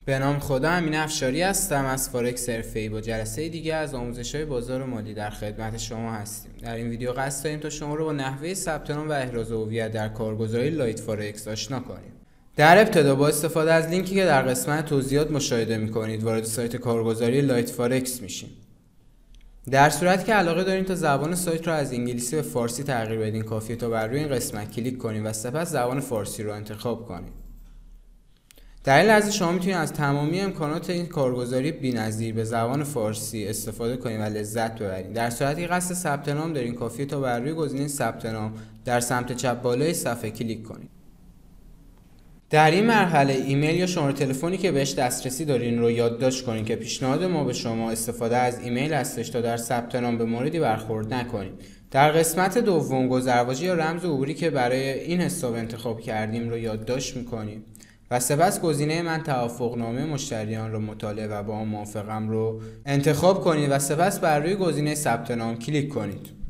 به نام خدا امین افشاری هستم از فارکس حرفه‌ای. با جلسه دیگه از آموزش‌های بازار مالی در خدمت شما هستیم. در این ویدیو قصد داریم تا شما رو با نحوه ثبت نام و احراز هویت در کارگزاری لایت فارکس آشنا کنیم. در ابتدا با استفاده از لینکی که در قسمت توضیحات مشاهده می‌کنید وارد سایت کارگزاری لایت فارکس میشیم. در صورتی که علاقه دارین تا زبان سایت رو از انگلیسی به فارسی تغییر بدین، کافیه تا بر روی این قسمت کلیک کنید و سپس زبان فارسی رو انتخاب کنید. در این لحظه شما میتونید از تمامی امکانات این کارگزاری بی‌نظیر به زبان فارسی استفاده کنید و لذت ببرید. در صورتی که قصد ثبت نام دارین، کافیه تا بر روی گزینه ثبت نام در سمت چپ بالای صفحه کلیک کنید. در این مرحله ایمیل یا شماره تلفنی که بهش دسترسی دارین رو یادداشت کنید که پیشنهاد ما به شما استفاده از ایمیل هستش تا در ثبت نام به موردی برخورد نکنید. در قسمت دوم گذرواژه یا رمز عبوری که برای این حساب انتخاب کردیم رو یادداشت می‌کنیم و سپس گزینه من توافقنامه مشتریان رو مطالعه و با آن موافقم رو انتخاب کنید و سپس بر روی گزینه ثبت نام کلیک کنید.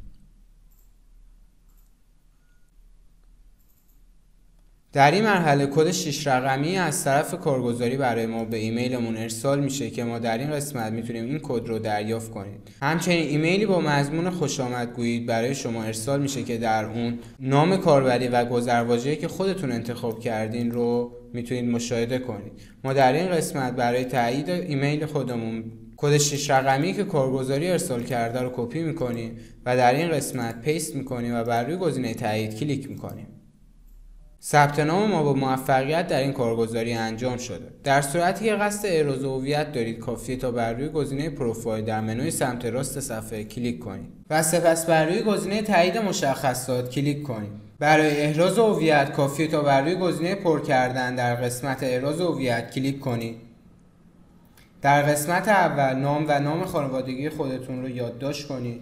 در این مرحله کد 6 رقمی از طرف کارگزاری برای ما به ایمیلمون ارسال میشه که ما در این قسمت میتونیم این کد رو دریافت کنیم. همچنین ایمیلی با مضمون خوش آمد گویید برای شما ارسال میشه که در اون نام کاربری و گذرواژه‌ای که خودتون انتخاب کردین رو میتونید مشاهده کنید. ما در این قسمت برای تایید ایمیل خودمون کد 6 رقمی که کارگزاری ارسال کرده رو کپی میکنیم و در این قسمت پیست میکنیم و بر روی گزینه تایید کلیک میکنیم. ثبت نام ما با موفقیت در این کارگزاری انجام شده. در صورتی که قصد احراز هویت دارید، کافیه تا بر روی گزینه پروفایل در منوی سمت راست صفحه کلیک کنید و سپس بر روی گزینه تایید مشخصات کلیک کنید. برای احراز هویت کافیه تا بر روی گزینه پر کردن در قسمت احراز هویت کلیک کنید. در قسمت اول نام و نام خانوادگی خودتون رو یادداشت کنید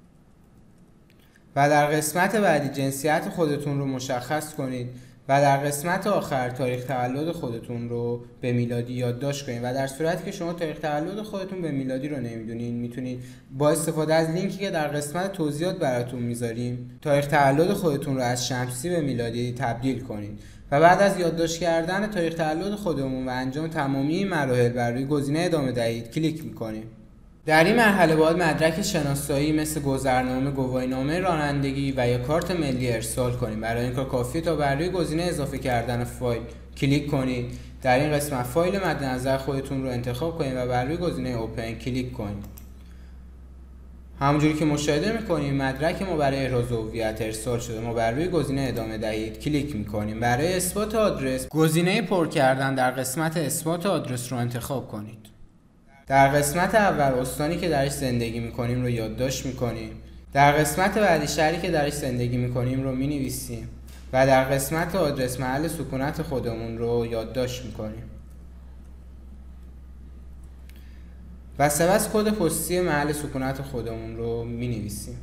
و در قسمت بعدی جنسیت خودتون رو مشخص کنید و در قسمت آخر تاریخ تولد خودتون رو به میلادی یادداشت کنید. و در صورتی که شما تاریخ تولد خودتون به میلادی رو نمیدونید، میتونید با استفاده از لینکی که در قسمت توضیحات براتون میذاریم تاریخ تولد خودتون رو از شمسی به میلادی تبدیل کنید و بعد از یادداشت کردن تاریخ تولد خودمون و انجام تمامی این مراحل بر روی گزینه ادامه دهید کلیک میکنیم. در این مرحله باید مدرک شناسایی مثل گذرنامه، گواهینامه رانندگی و یا کارت ملی ارسال کنید. برای این کار کافیه تا بر روی گزینه اضافه کردن فایل کلیک کنید. در این قسمت فایل مد نظر خودتون رو انتخاب کنید و بر روی گزینه اوپن کلیک کنید. همونجوری که مشاهده می‌کنید مدرک ما برای احراز هویت ارسال شده. ما بر روی گزینه ادامه دهید کلیک می‌کنیم. برای اثبات آدرس گزینه پر کردن در قسمت اثبات آدرس رو انتخاب کنید. در قسمت اول استانی که درش زندگی میکنیم رو یادداشت میکنیم. در قسمت بعدی شهری که درش زندگی میکنیم رو مینویسیم و در قسمت آدرس محل سکونت خودمون رو یادداشت میکنیم و سپس کد پستی محل سکونت خودمون رو مینویسیم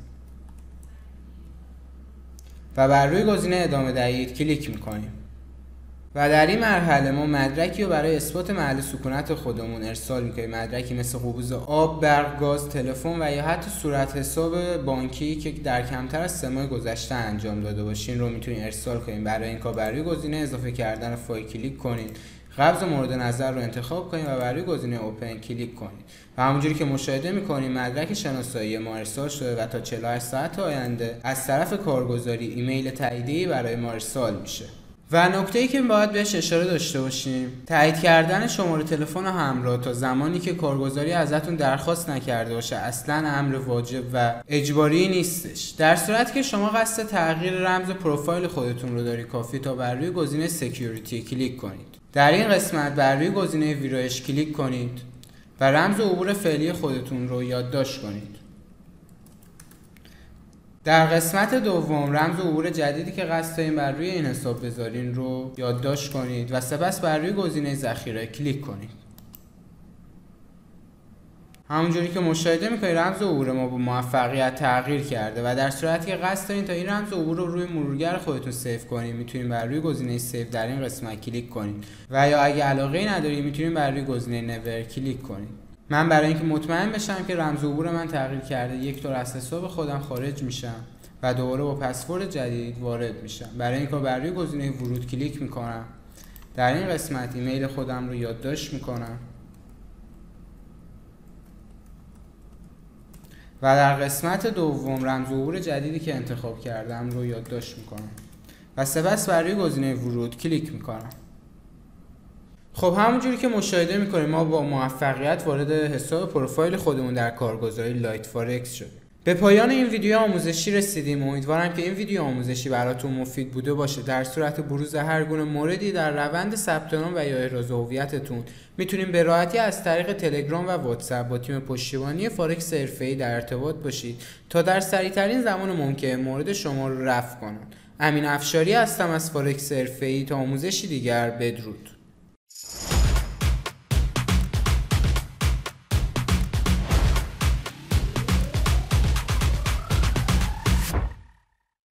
و بر روی گزینه ادامه دهید کلیک میکنیم. و در این مرحله ما مدرکی رو برای اثبات محل سکونت خودمون ارسال میکنیم. مدرکی مثل قبوز آب، برق، گاز، تلفن و یا حتی صورت حساب بانکی که در کمتر از 3 ماه گذشته انجام داده باشین رو میتونید ارسال کنید. برای این کار بر روی گزینه اضافه کردن فایل کلیک کنید. قبض مورد نظر رو انتخاب کنید و بر روی گزینه اوپن کلیک کنید. و همونجوری که مشاهده میکنید مدرک شناسایی ما ارسال شده و تا 48 ساعت آینده از طرف کارگزاری ایمیل تاییدی برای ما ارسال میشه. و نکته‌ای که باید بهش اشاره داشته باشیم تایید کردن شماره تلفن همراه تا زمانی که کارگزاری ازتون درخواست نکرده باشه اصلاً امر واجب و اجباری نیستش. در صورتی که شما قصد تغییر رمز پروفایل خودتون رو دارید، کافیه تا بر روی گزینه سکیوریتی کلیک کنید. در این قسمت بر روی گزینه ویرایش کلیک کنید و رمز عبور فعلی خودتون رو یادداشت کنید. در قسمت دوم رمز عبور جدیدی که قصد دارین بر روی این حساب بذارین رو یادداشت کنید و سپس بر روی گزینه ذخیره کلیک کنید. همونجوری که مشاهده میکنید رمز عبور ما با موفقیت تغییر کرده و در صورتی که قصد دارین تا این رمز عبور رو روی مرورگر خودتون سیو کنید، میتونید بر روی گزینه سیو در این قسمت کلیک کنید و یا اگه علاقه‌ای ندارید میتونید بر روی گزینه نور کلیک کنید. من برای اینکه مطمئن بشم که رمز عبور من تغییر کرده یک طور از حساب خودم خارج میشم و دوباره با پسورد جدید وارد میشم. برای این کار بر روی گزینه ورود کلیک میکنم در این قسمت ایمیل خودم رو یادداشت میکنم و در قسمت دوم رمز عبور جدیدی که انتخاب کردم رو یادداشت میکنم و سپس بر روی گزینه ورود کلیک میکنم. خب همونجوری که مشاهده میکنیم ما با موفقیت وارد حساب پروفایل خودمون در کارگزاری لایت فارکس شدیم. به پایان این ویدیو آموزشی رسیدیم. امیدوارم که این ویدیو آموزشی براتون مفید بوده باشه. در صورت بروز هر گونه موردی در روند ثبت نام و یا احراز هویتتون میتونیم به راحتی از طریق تلگرام و واتساپ با تیم پشتیبانی فارکس حرفه‌ای در ارتباط باشید تا در سریع‌ترین زمان ممکن مورد شما رو رفع کنند. امین افشاری هستم از فارکس حرفه‌ای. تا آموزشی دیگر بدرود.